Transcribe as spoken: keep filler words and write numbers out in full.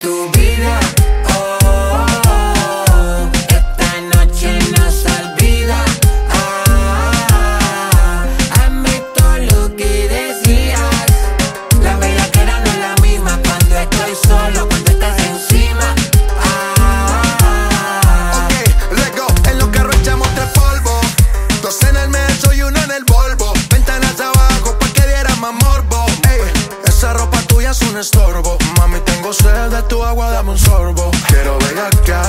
tu vida. Oh, oh, oh, esta noche no se olvida. Ah, hazme todo lo que decías. La bellaquera no es la misma cuando estoy solo, cuando estás encima. Ah, ok, let's go. En los carros echamos tres polvos, dos en el metro y uno en el Volvo. Ventanas abajo pa' que diera más morbo. Ey, esa ropa tuya es un estorbo. Mami, tengo sed de tu agua, dame un sorbo. Quiero ver acá.